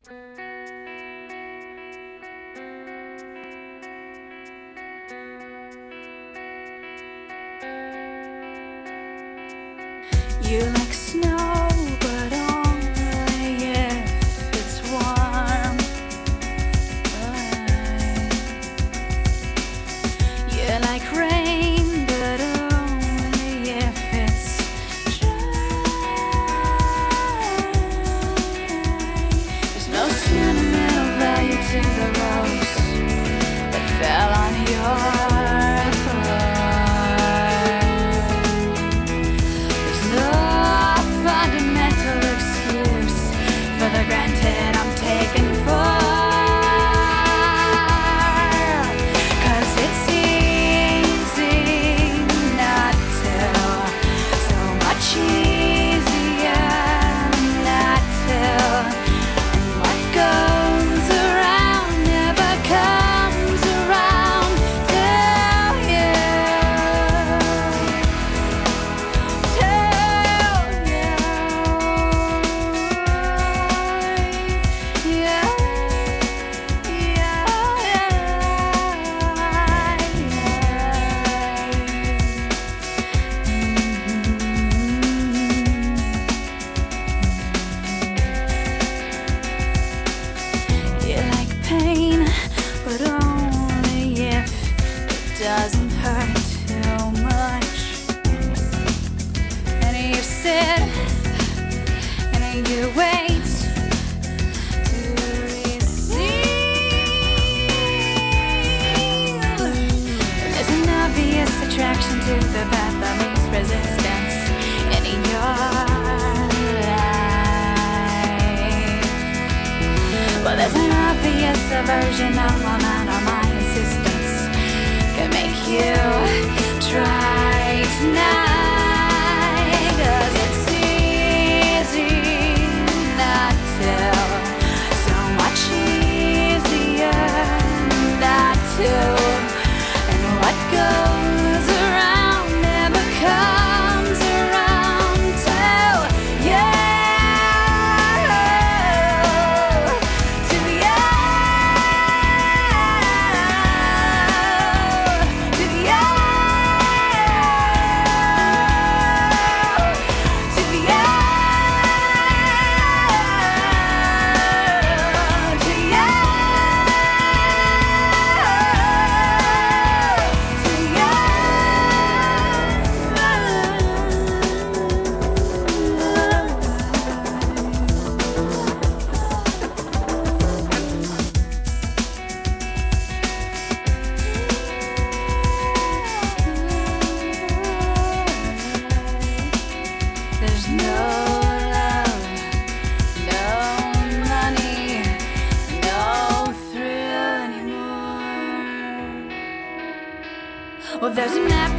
You like snow, but only if it's warm. You like rain, but only if it's dry. There's no sentimental value to the rose that fell on your granted I'm taken for, 'cause it's easy not to, so much easier not to, and what goes around never comes around till you. Pain, but only if it doesn't hurt too much. And you sit and you wait to receive. There's an obvious attraction to the path of least resistance in your life. Well, there's an obvious aversion of my mind or my insistence can make you try tonight, 'cause it's easy not to, so much easier not to, and what goes around never comes around till you. There's no love, no money, no thrill anymore. Well, there's an